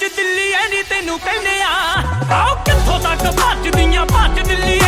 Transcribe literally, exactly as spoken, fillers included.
ਦਿੱਲੀ ਐ ਨੀ ਤੈਨੂੰ ਕਹਿੰਦੇ ਆ ਆਓ ਕਿੱਥੋਂ ਤੱਕ ਭੱਜਦੀਆਂ ਭੱਜ ਦਿੱਲੀ